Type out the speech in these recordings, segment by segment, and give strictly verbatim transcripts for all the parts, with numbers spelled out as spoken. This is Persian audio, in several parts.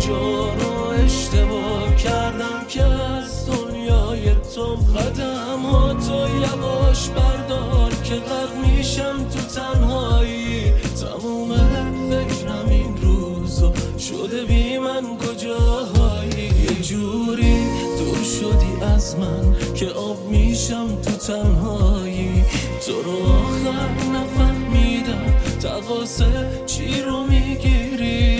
کجا رو اشتباه کردم که از دنیای تو قدماتو یواش بردار که غرق میشم تو تنهایی. تموم فکرم این روزا شده بی من کجاهایی. یه جوری دور شدی از من که آب میشم تو تنهایی. تو رو آخر نفهمیدم تقاصه چی رو میگیری.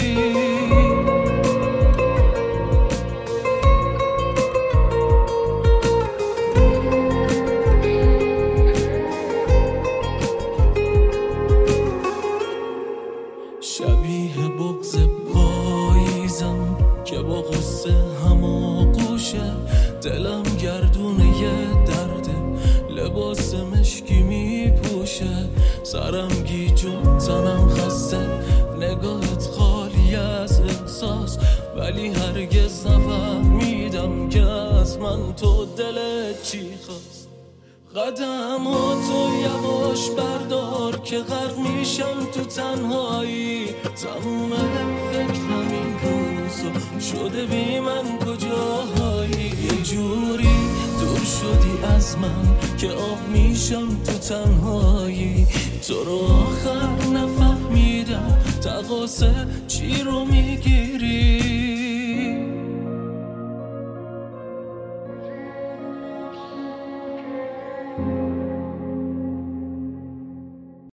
شبیه بغض پاییزم که با غصه هماغوشه. دلم گردونه یه درده لباس مشکی میپوشه. سرم گیجون تنم خسته نگاهت خالی از احساس. ولی هرگز نفهمیدم که از من تو دلت چی خواست. قدماتو یواش بردار که غرق میشم تو تنهایی. تموم فکرم این روزا شده بی من کجاهایی. یه جوری دور شدی از من که آب میشم تو تنهایی. تو رو آخر نفهمیدم تقاصه چی رو میگیری.